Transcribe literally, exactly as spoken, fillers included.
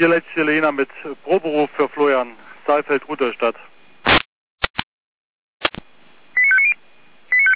Hier letzte Lena mit Proberuf für Florian, Saalfeld-Rudolstadt.